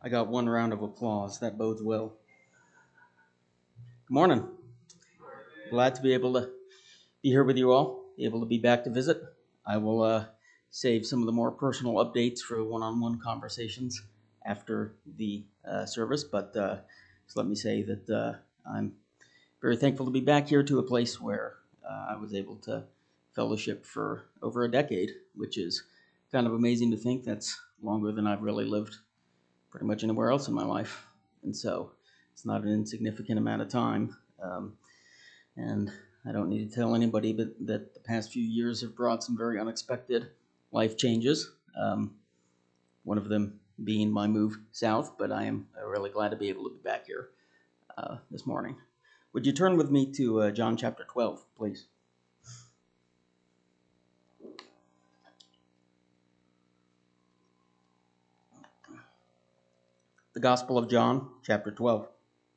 I got one round of applause. That bodes well. Good morning. Glad to be able to be here with you all, be able to be back to visit. I will save some of the more personal updates for one-on-one conversations after the service, but just let me say that I'm very thankful to be back here to a place where I was able to fellowship for over a decade, which is kind of amazing to think. That's longer than I've really lived pretty much anywhere else in my life. And so it's not an insignificant amount of time. And I don't need to tell anybody that the past few years have brought some very unexpected life changes. One of them being my move south, but I am really glad to be able to be back here this morning. Would you turn with me to John chapter 12, please? The Gospel of John, chapter 12.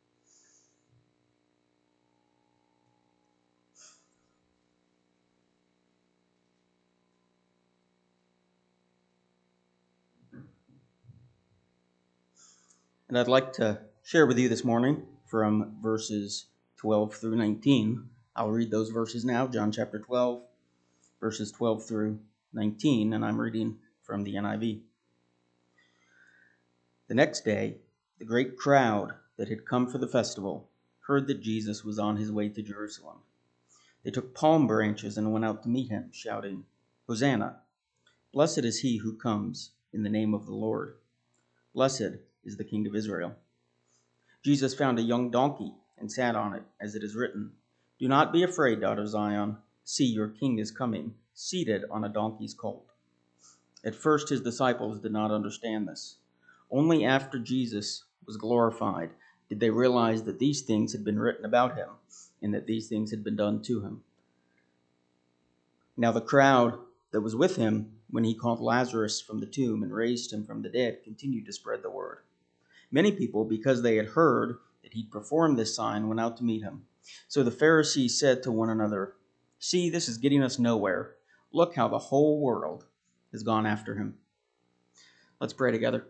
And I'd like to share with you this morning from verses 12 through 19. I'll read those verses now, John chapter 12, verses 12 through 19, and I'm reading from the NIV. The next day, the great crowd that had come for the festival heard that Jesus was on his way to Jerusalem. They took palm branches and went out to meet him, shouting, "Hosanna! Blessed is he who comes in the name of the Lord. Blessed is the King of Israel." Jesus found a young donkey and sat on it, as it is written, "Do not be afraid, daughter Zion. See, your king is coming, seated on a donkey's colt." At first his disciples did not understand this. Only after Jesus was glorified did they realize that these things had been written about him and that these things had been done to him. Now the crowd that was with him when he called Lazarus from the tomb and raised him from the dead continued to spread the word. Many people, because they had heard that he'd performed this sign, went out to meet him. So the Pharisees said to one another, "See, this is getting us nowhere. Look how the whole world has gone after him." Let's pray together.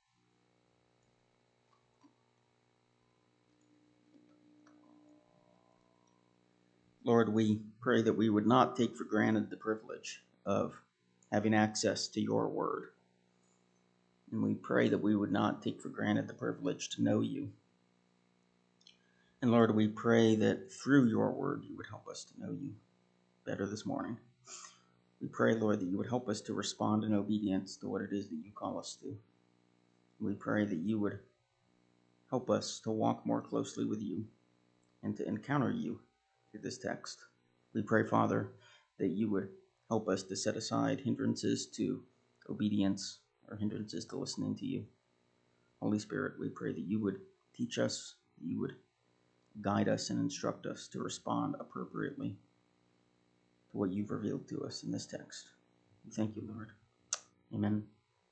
Lord, we pray that we would not take for granted the privilege of having access to your word. And we pray that we would not take for granted the privilege to know you. And Lord, we pray that through your word you would help us to know you better this morning. We pray, Lord, that you would help us to respond in obedience to what it is that you call us to. We pray that you would help us to walk more closely with you and to encounter you through this text. We pray, Father, that you would help us to set aside hindrances to obedience or hindrances to listening to you. Holy Spirit, we pray that you would teach us, that you would guide us and instruct us to respond appropriately to what you've revealed to us in this text. We thank you, Lord. Amen.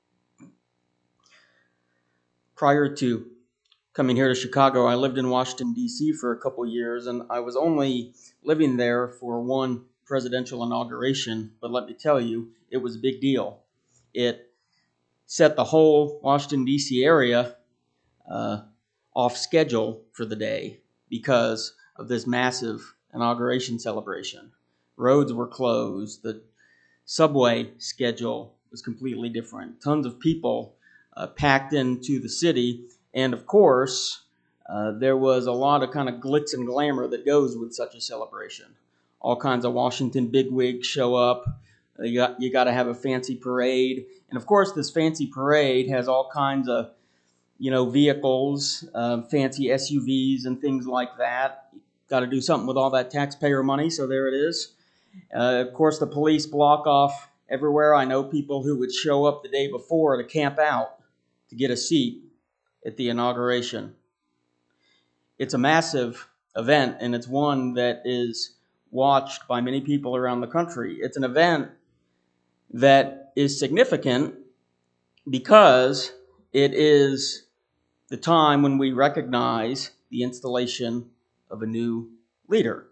Prior to coming here to Chicago, I lived in Washington, D.C. for a couple years, and I was only living there for one presidential inauguration, but let me tell you, it was a big deal. It set the whole Washington, D.C. area off schedule for the day because of this massive inauguration celebration. Roads were closed. The subway schedule was completely different. Tons of people packed into the city. And of course, there was a lot of kind of glitz and glamour that goes with such a celebration. All kinds of Washington bigwigs show up. You got to have a fancy parade. And of course, this fancy parade has all kinds of vehicles, fancy SUVs and things like that. Got to do something with all that taxpayer money, so there it is. Of course, the police block off everywhere. I know people who would show up the day before to camp out to get a seat at the inauguration. It's a massive event, and it's one that is watched by many people around the country. It's an event that is significant because it is the time when we recognize the installation of a new leader.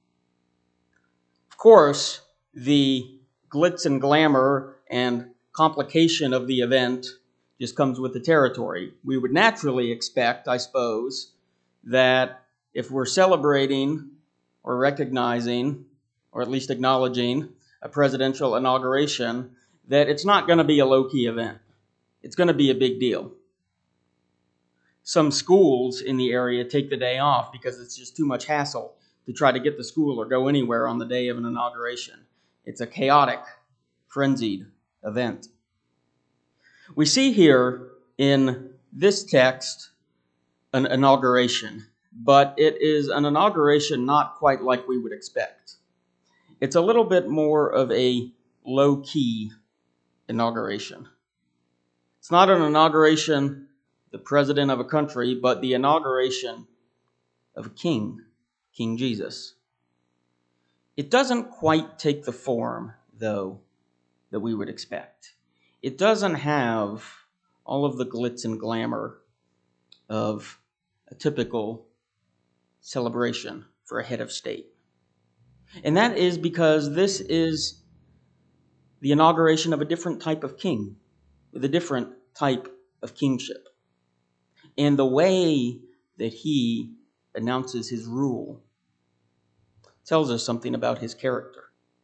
Of course, the glitz and glamour and complication of the event just comes with the territory. We would naturally expect, I suppose, that if we're celebrating or recognizing, or at least acknowledging, a presidential inauguration, that it's not going to be a low-key event. It's going to be a big deal. Some schools in the area take the day off because it's just too much hassle to try to get to school or go anywhere on the day of an inauguration. It's a chaotic, frenzied event. We see here in this text an inauguration, but it is an inauguration not quite like we would expect. It's a little bit more of a low-key inauguration. It's not an inauguration, the president of a country, but the inauguration of a king, King Jesus. It doesn't quite take the form, though, that we would expect. It doesn't have all of the glitz and glamour of a typical celebration for a head of state. And that is because this is the inauguration of a different type of king, with a different type of kingship. And the way that he announces his rule tells us something about his character.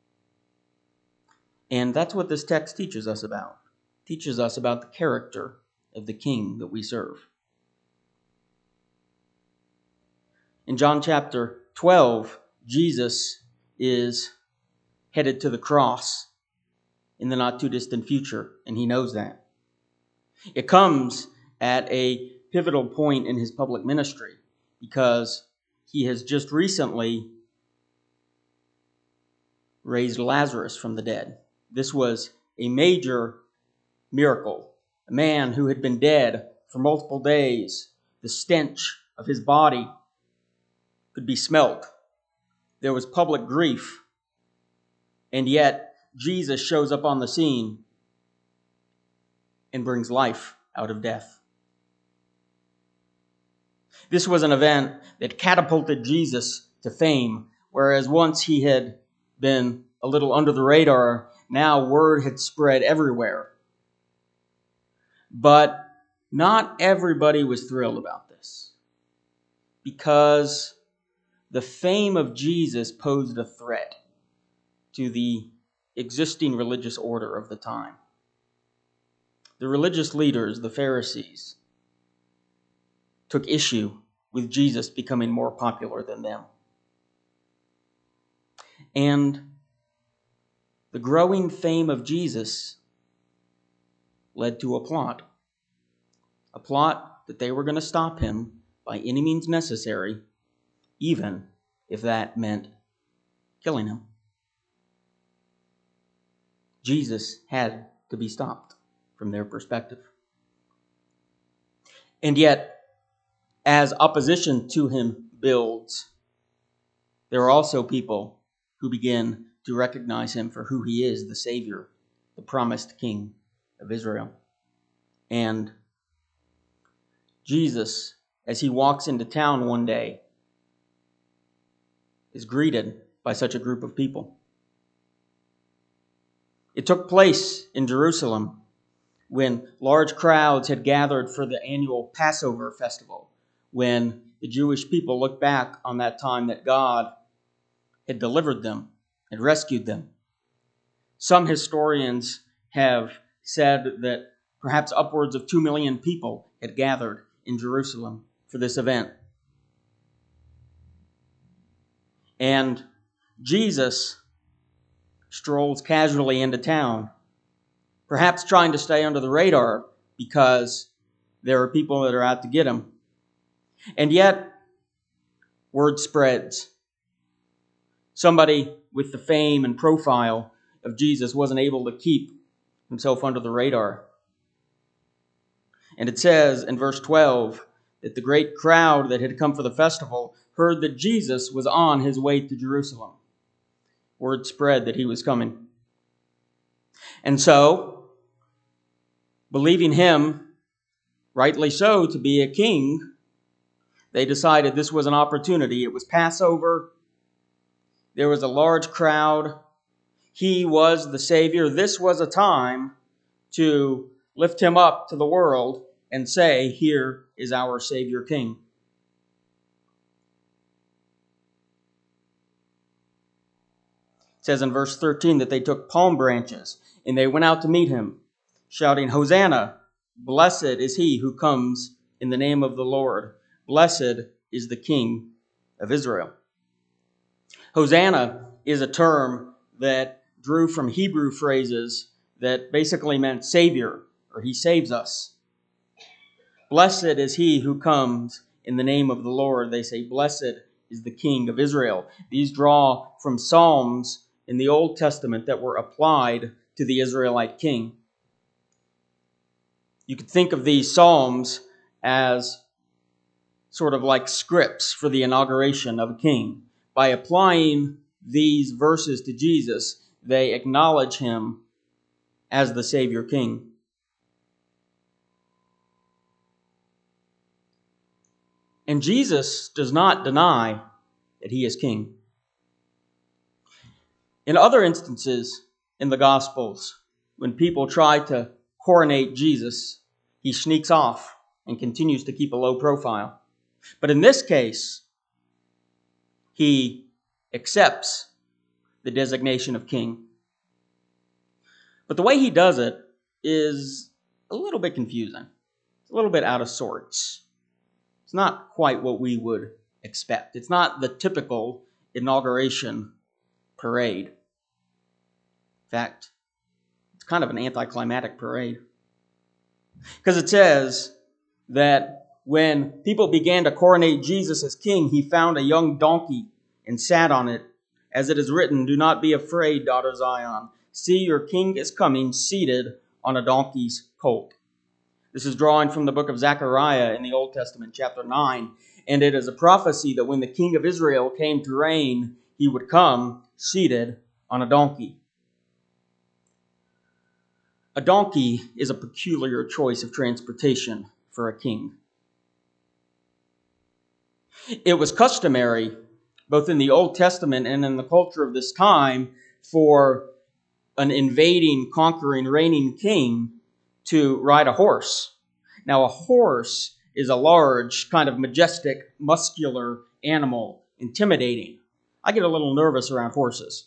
And that's what this text teaches us about. It teaches us about the character of the king that we serve. In John chapter 12, Jesus is headed to the cross in the not too distant future, and he knows that. It comes at a pivotal point in his public ministry because he has just recently raised Lazarus from the dead. This was a major miracle. A man who had been dead for multiple days, the stench of his body could be smelt. There was public grief, and yet Jesus shows up on the scene and brings life out of death. This was an event that catapulted Jesus to fame, whereas once he had been a little under the radar, now word had spread everywhere. But not everybody was thrilled about this, because the fame of Jesus posed a threat to the existing religious order of the time. The religious leaders, the Pharisees, took issue with Jesus becoming more popular than them. And the growing fame of Jesus led to a plot that they were going to stop him by any means necessary, even if that meant killing him. Jesus had to be stopped from their perspective. And yet, as opposition to him builds, there are also people who begin to recognize him for who he is, the Savior, the promised King of Israel. And Jesus, as he walks into town one day, is greeted by such a group of people. It took place in Jerusalem when large crowds had gathered for the annual Passover festival, when the Jewish people looked back on that time that God had delivered them, had rescued them. Some historians have said that perhaps upwards of 2 million people had gathered in Jerusalem for this event. And Jesus strolls casually into town, perhaps trying to stay under the radar because there are people that are out to get him. And yet, word spreads. Somebody with the fame and profile of Jesus wasn't able to keep himself under the radar. And it says in verse 12 that the great crowd that had come for the festival heard that Jesus was on his way to Jerusalem. Word spread that he was coming. And so, believing him, rightly so, to be a king, they decided this was an opportunity. It was Passover. There was a large crowd. He was the Savior. This was a time to lift him up to the world and say, "Here is our Savior King." It says in verse 13 that they took palm branches and they went out to meet him, shouting, "Hosanna! Blessed is he who comes in the name of the Lord. Blessed is the King of Israel." Hosanna is a term that drew from Hebrew phrases that basically meant Savior, or He saves us. Blessed is he who comes in the name of the Lord. They say, "Blessed is the King of Israel." These draw from Psalms in the Old Testament that were applied to the Israelite king. You could think of these Psalms as sort of like scripts for the inauguration of a king. By applying these verses to Jesus, they acknowledge him as the Savior King. And Jesus does not deny that he is king. In other instances in the Gospels, when people try to coronate Jesus, he sneaks off and continues to keep a low profile. But in this case, he accepts the designation of king. But the way he does it is a little bit confusing. It's a little bit out of sorts. It's not quite what we would expect. It's not the typical inauguration parade. In fact, it's kind of an anticlimactic parade. Because it says that when people began to coronate Jesus as king, he found a young donkey and sat on it. As it is written, "Do not be afraid, daughter Zion. See, your king is coming, seated on a donkey's colt." This is drawing from the book of Zechariah in the Old Testament, chapter 9. And it is a prophecy that when the king of Israel came to reign, he would come seated on a donkey. A donkey is a peculiar choice of transportation for a king. It was customary, both in the Old Testament and in the culture of this time, for an invading, conquering, reigning king to ride a horse. Now, a horse is a large, kind of majestic, muscular animal, intimidating. I get a little nervous around horses.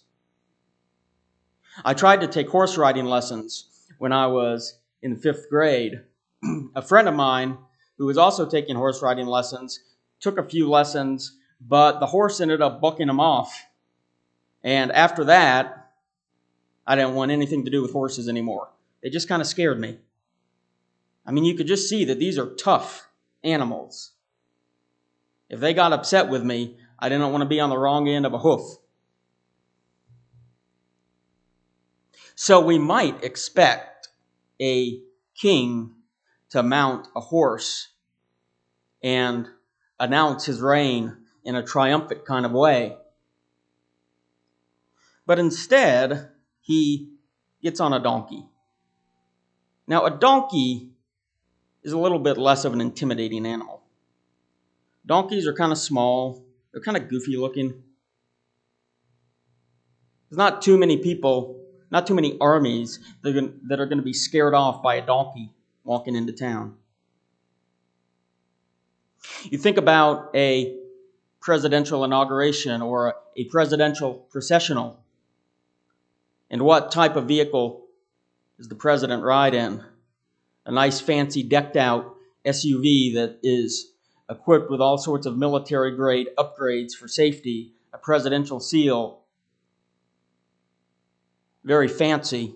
I tried to take horse riding lessons when I was in the 5th grade. A friend of mine who was also taking horse riding lessons took a few lessons, but the horse ended up bucking him off. And after that, I didn't want anything to do with horses anymore. They just kind of scared me. I mean, you could just see that these are tough animals. If they got upset with me, I didn't want to be on the wrong end of a hoof. So we might expect a king to mount a horse and announce his reign in a triumphant kind of way. But instead, he gets on a donkey. Now, a donkey is a little bit less of an intimidating animal. Donkeys are kind of small. They're kind of goofy looking. There's not too many people, not too many armies that are going to be scared off by a donkey walking into town. You think about a presidential inauguration or a presidential processional, and what type of vehicle does the president ride in? A nice, fancy, decked-out SUV that is equipped with all sorts of military-grade upgrades for safety, a presidential seal. Very fancy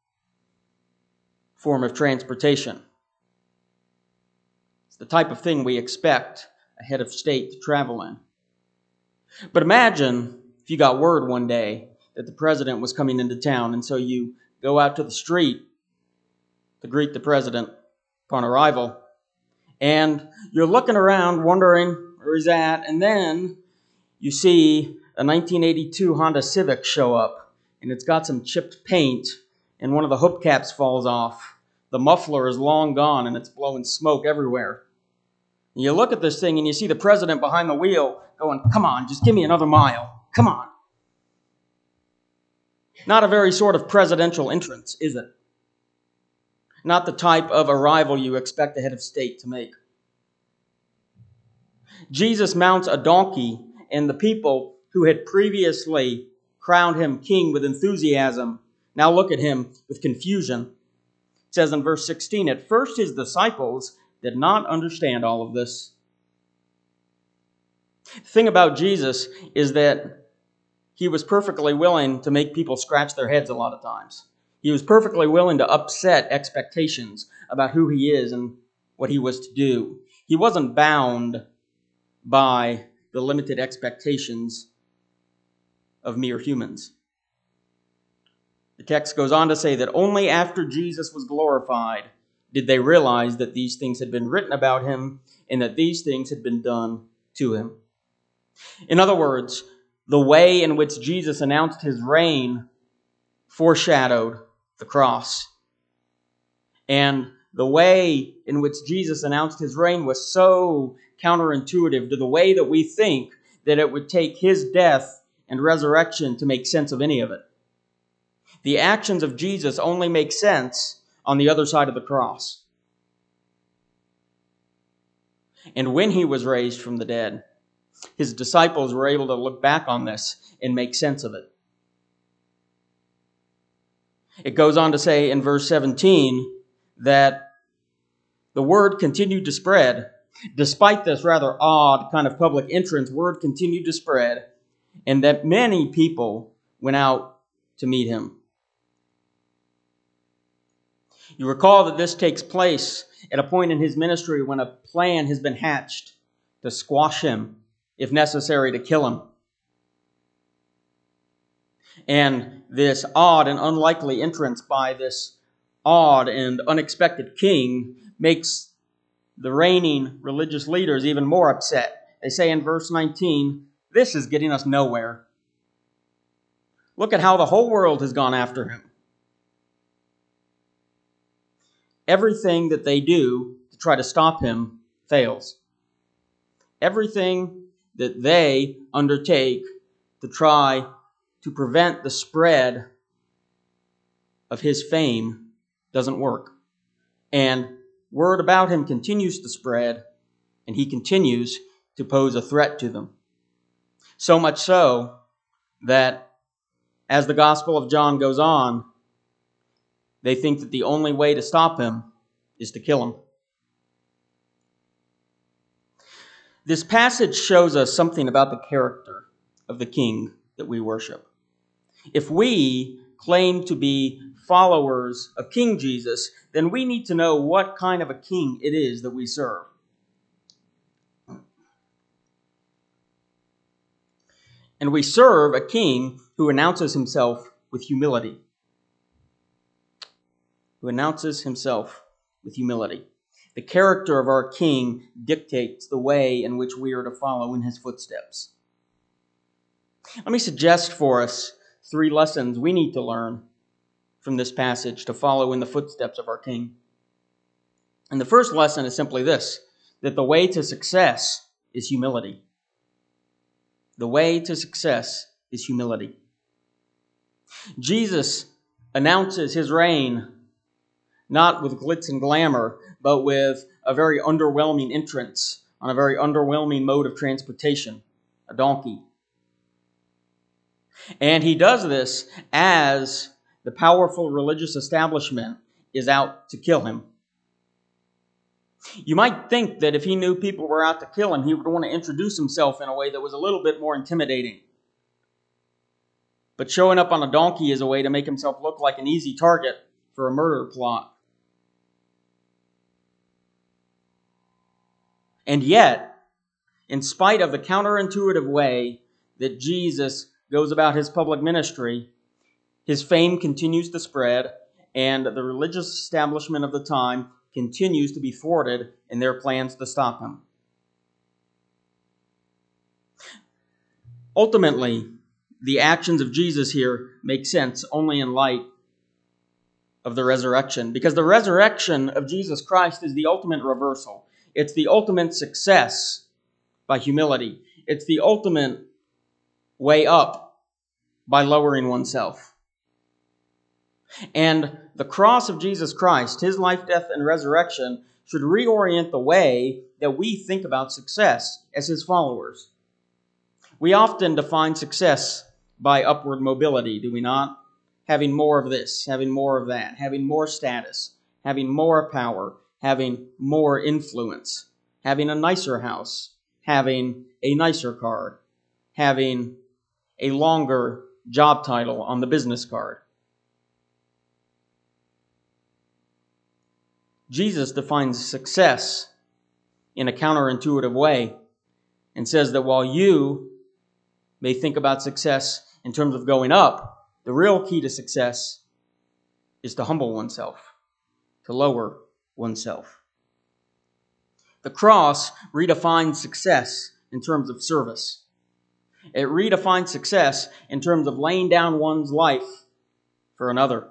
form of transportation. It's the type of thing we expect a head of state to travel in. But imagine if you got word one day that the president was coming into town, and so you go out to the street to greet the president upon arrival, and you're looking around wondering where he's at, and then you see a 1982 Honda Civic show up, and it's got some chipped paint, and one of the hubcaps falls off. The muffler is long gone, and it's blowing smoke everywhere. And you look at this thing, and you see the president behind the wheel going, "Come on, just give me another mile. Come on." Not a very sort of presidential entrance, is it? not the type of arrival you expect a head of state to make. Jesus mounts a donkey, and the people who had previously crowned him king with enthusiasm now look at him with confusion. It says in verse 16, at first his disciples did not understand all of this. The thing about Jesus is that he was perfectly willing to make people scratch their heads a lot of times. He was perfectly willing to upset expectations about who he is and what he was to do. He wasn't bound by the limited expectations of mere humans. The text goes on to say that only after Jesus was glorified did they realize that these things had been written about him and that these things had been done to him. In other words, the way in which Jesus announced his reign foreshadowed the cross. And the way in which Jesus announced his reign was so counterintuitive to the way that we think that it would take his death and resurrection to make sense of any of it. The actions of Jesus only make sense on the other side of the cross. And when he was raised from the dead, his disciples were able to look back on this and make sense of it. It goes on to say in verse 17 that the word continued to spread. Despite this rather odd kind of public entrance, word continued to spread, and that many people went out to meet him. You recall that this takes place at a point in his ministry when a plan has been hatched to squash him, if necessary, to kill him. And this odd and unlikely entrance by this odd and unexpected king makes the reigning religious leaders even more upset. They say in verse 19, this is getting us nowhere. Look at how the whole world has gone after him. Everything that they do to try to stop him fails. Everything that they undertake to try to prevent the spread of his fame doesn't work. And word about him continues to spread, and he continues to pose a threat to them. So much so that as the Gospel of John goes on, they think that the only way to stop him is to kill him. This passage shows us something about the character of the king that we worship. If we claim to be followers of King Jesus, then we need to know what kind of a king it is that we serve. And we serve a king who announces himself with humility. Who announces himself with humility. The character of our king dictates the way in which we are to follow in his footsteps. Let me suggest for us 3 lessons we need to learn from this passage to follow in the footsteps of our king. And the first lesson is simply this, that the way to success is humility. The way to success is humility. Jesus announces his reign not with glitz and glamour, but with a very underwhelming entrance on a very underwhelming mode of transportation, a donkey. And he does this as the powerful religious establishment is out to kill him. You might think that if he knew people were out to kill him, he would want to introduce himself in a way that was a little bit more intimidating. But showing up on a donkey is a way to make himself look like an easy target for a murder plot. And yet, in spite of the counterintuitive way that Jesus goes about his public ministry, his fame continues to spread, and the religious establishment of the time continues to be thwarted in their plans to stop him. Ultimately, the actions of Jesus here make sense only in light of the resurrection, because the resurrection of Jesus Christ is the ultimate reversal. It's the ultimate success by humility. It's the ultimate way up by lowering oneself. And the cross of Jesus Christ, his life, death, and resurrection, should reorient the way that we think about success as his followers. We often define success by upward mobility, do we not? Having more of this, having more of that, having more status, having more power, having more influence, having a nicer house, having a nicer car, having a longer job title on the business card. Jesus defines success in a counterintuitive way and says that while you may think about success in terms of going up, the real key to success is to humble oneself, to lower oneself. The cross redefines success in terms of service. It redefines success in terms of laying down one's life for another.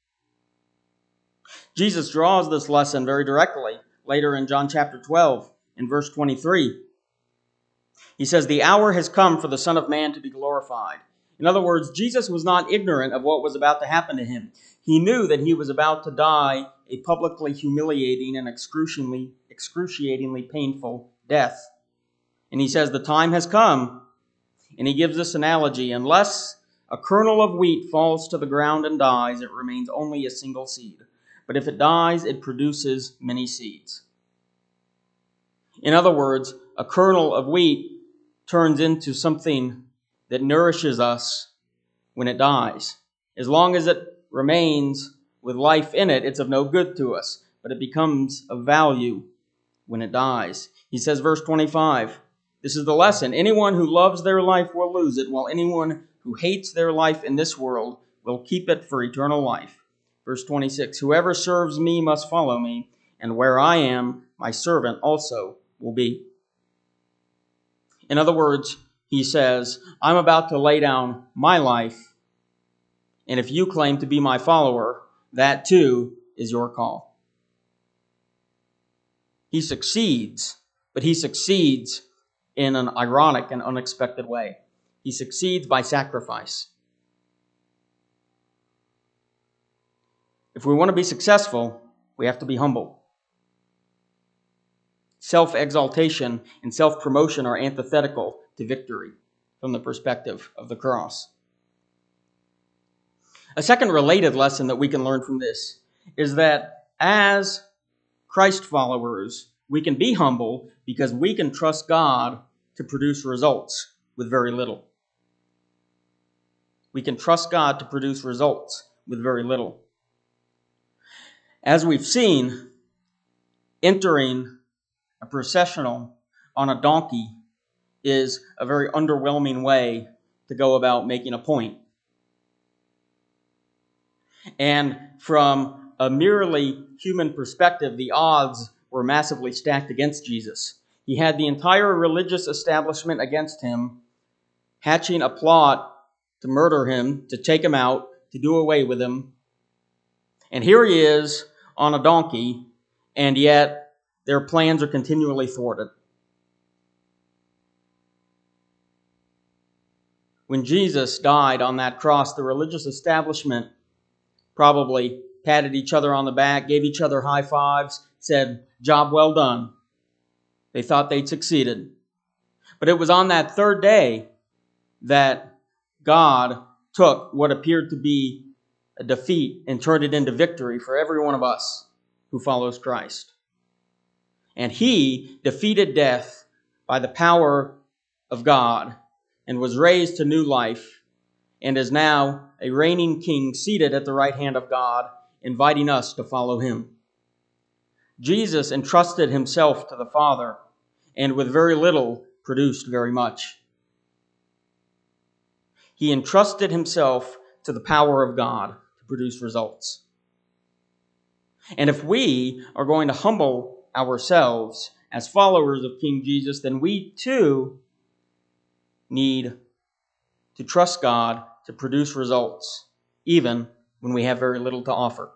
Jesus draws this lesson very directly later in John chapter 12 in verse 23. He says, "The hour has come for the Son of Man to be glorified." In other words, Jesus was not ignorant of what was about to happen to him. He knew that he was about to die a publicly humiliating and excruciatingly painful death. And he says, the time has come, and he gives this analogy: unless a kernel of wheat falls to the ground and dies, it remains only a single seed. But if it dies, it produces many seeds. In other words, a kernel of wheat turns into something that nourishes us when it dies. As long as it remains with life in it, it's of no good to us, but it becomes of value when it dies. He says, verse 25, this is the lesson: anyone who loves their life will lose it, while anyone who hates their life in this world will keep it for eternal life. Verse 26, whoever serves me must follow me, and where I am, my servant also will be. In other words, he says, I'm about to lay down my life, and if you claim to be my follower, that too is your call. He succeeds, but he succeeds in an ironic and unexpected way. He succeeds by sacrifice. If we want to be successful, we have to be humble. Self-exaltation and self-promotion are antithetical to victory from the perspective of the cross. A second related lesson that we can learn from this is that as Christ followers, we can be humble because we can trust God to produce results with very little. We can trust God to produce results with very little. As we've seen, entering a processional on a donkey is a very underwhelming way to go about making a point. And from a merely human perspective, the odds were massively stacked against Jesus. He had the entire religious establishment against him, hatching a plot to murder him, to take him out, to do away with him. And here he is on a donkey, and yet their plans are continually thwarted. When Jesus died on that cross, the religious establishment probably patted each other on the back, gave each other high fives, said, "Job well done." They thought they'd succeeded. But it was on that third day that God took what appeared to be a defeat and turned it into victory for every one of us who follows Christ. And he defeated death by the power of God and was raised to new life and is now a reigning king seated at the right hand of God, inviting us to follow him. Jesus entrusted himself to the Father and with very little produced very much. He entrusted himself to the power of God to produce results. And if we are going to humble ourselves as followers of King Jesus, then we too need to trust God to produce results, even when we have very little to offer.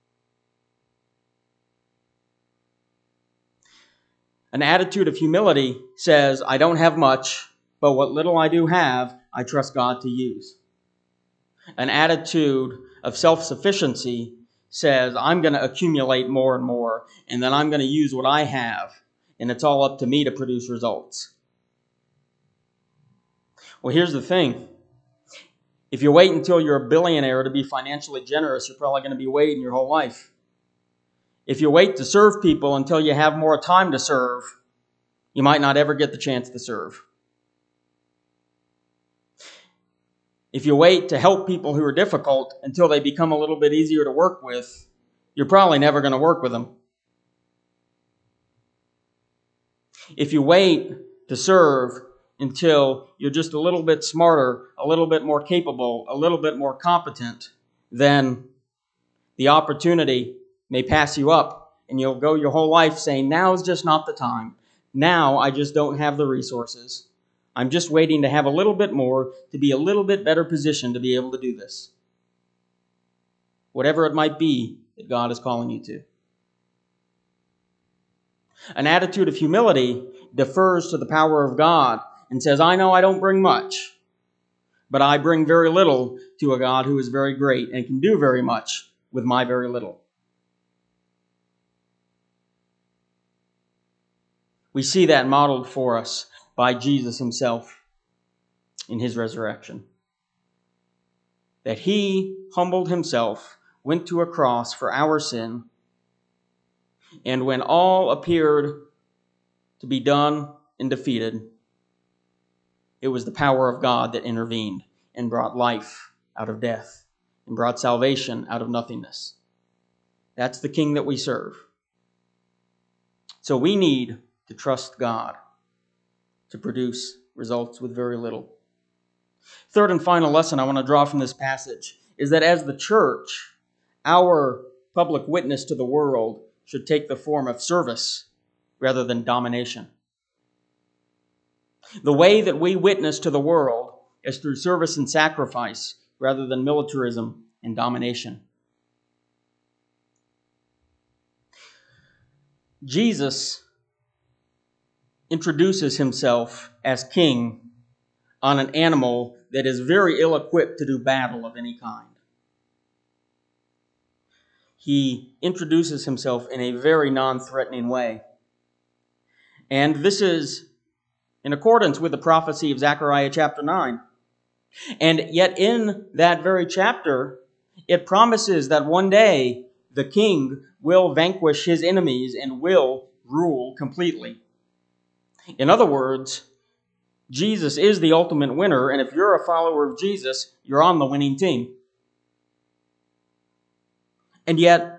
An attitude of humility says, I don't have much, but what little I do have, I trust God to use. An attitude of self-sufficiency says, I'm going to accumulate more and more, and then I'm going to use what I have, and it's all up to me to produce results. Well, here's the thing. If you wait until you're a billionaire to be financially generous, you're probably going to be waiting your whole life. If you wait to serve people until you have more time to serve, you might not ever get the chance to serve. If you wait to help people who are difficult until they become a little bit easier to work with, you're probably never going to work with them. If you wait to serve until you're just a little bit smarter, a little bit more capable, a little bit more competent, then the opportunity may pass you up, and you'll go your whole life saying, now is just not the time. Now I just don't have the resources. I'm just waiting to have a little bit more, to be a little bit better positioned to be able to do this. Whatever it might be that God is calling you to. An attitude of humility defers to the power of God and says, I know I don't bring much, but I bring very little to a God who is very great and can do very much with my very little. We see that modeled for us by Jesus himself in his resurrection. That he humbled himself, went to a cross for our sin, and when all appeared to be done and defeated, it was the power of God that intervened and brought life out of death and brought salvation out of nothingness. That's the King that we serve. So we need to trust God to produce results with very little. Third and final lesson I want to draw from this passage is that as the church, our public witness to the world should take the form of service rather than domination. The way that we witness to the world is through service and sacrifice rather than militarism and domination. Jesus introduces himself as king on an animal that is very ill-equipped to do battle of any kind. He introduces himself in a very non-threatening way. And this is in accordance with the prophecy of Zechariah chapter 9. And yet in that very chapter, it promises that one day the king will vanquish his enemies and will rule completely. In other words, Jesus is the ultimate winner, and if you're a follower of Jesus, you're on the winning team. And yet,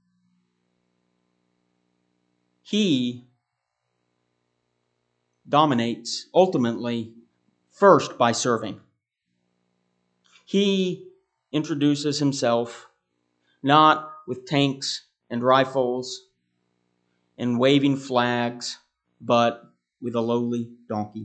he dominates ultimately first by serving. He introduces himself not with tanks and rifles and waving flags, but with a lowly donkey.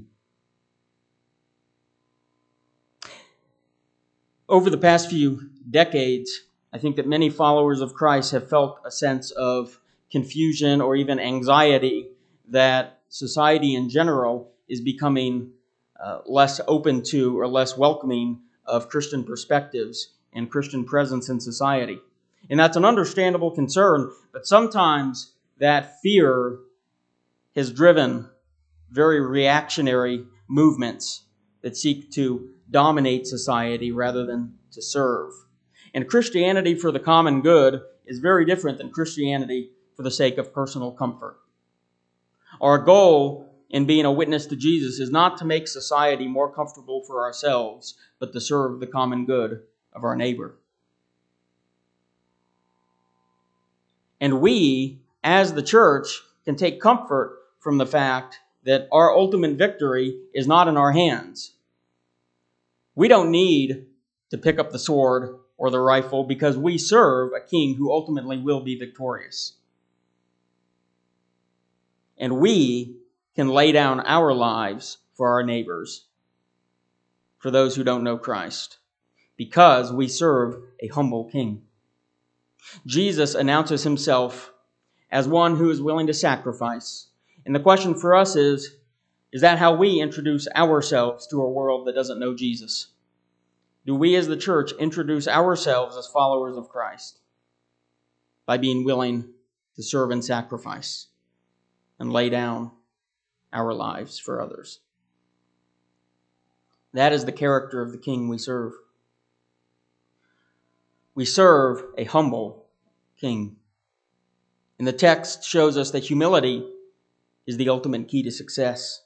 Over the past few decades, I think that many followers of Christ have felt a sense of confusion or even anxiety that society in general is becoming less open to or less welcoming of Christian perspectives and Christian presence in society. And that's an understandable concern, but sometimes that fear has driven very reactionary movements that seek to dominate society rather than to serve. And Christianity for the common good is very different than Christianity for the sake of personal comfort. Our goal in being a witness to Jesus is not to make society more comfortable for ourselves, but to serve the common good of our neighbor. And we, as the church, can take comfort from the fact that our ultimate victory is not in our hands. We don't need to pick up the sword or the rifle because we serve a king who ultimately will be victorious. And we can lay down our lives for our neighbors, for those who don't know Christ, because we serve a humble king. Jesus announces himself as one who is willing to sacrifice. And the question for us is that how we introduce ourselves to a world that doesn't know Jesus? do we as the church introduce ourselves as followers of Christ by being willing to serve and sacrifice and lay down our lives for others? That is the character of the King we serve. We serve a humble King. And the text shows us that humility is the ultimate key to success.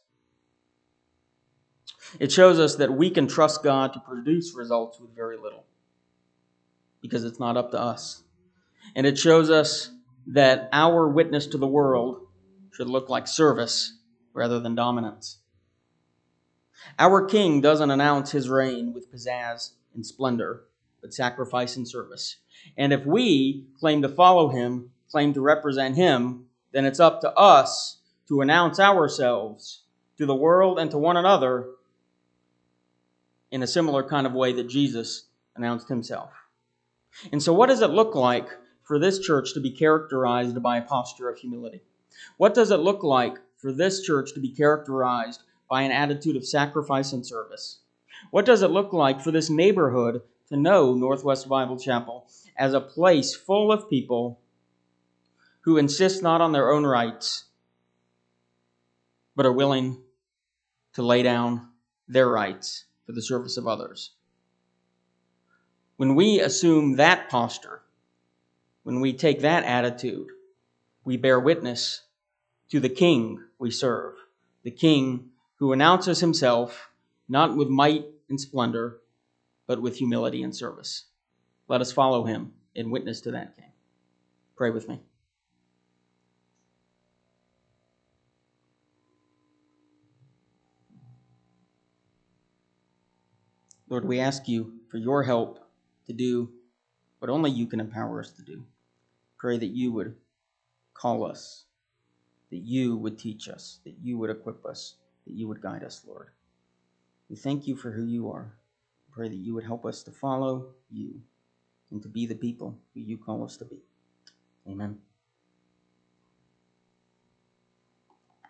It shows us that we can trust God to produce results with very little, because it's not up to us. And it shows us that our witness to the world should look like service rather than dominance. Our King doesn't announce his reign with pizzazz and splendor, but sacrifice and service. And if we claim to follow him, claim to represent him, then it's up to us to announce ourselves to the world and to one another in a similar kind of way that Jesus announced himself. And so what does it look like for this church to be characterized by a posture of humility? What does it look like for this church to be characterized by an attitude of sacrifice and service? What does it look like for this neighborhood to know Northwest Bible Chapel as a place full of people who insist not on their own rights, but are willing to lay down their rights for the service of others? When we assume that posture, when we take that attitude, we bear witness to the King we serve, the King who announces himself not with might and splendor, but with humility and service. Let us follow him and witness to that King. Pray with me. Lord, we ask you for your help to do what only you can empower us to do. Pray that you would call us, that you would teach us, that you would equip us, that you would guide us, Lord. We thank you for who you are. Pray that you would help us to follow you and to be the people who you call us to be. Amen.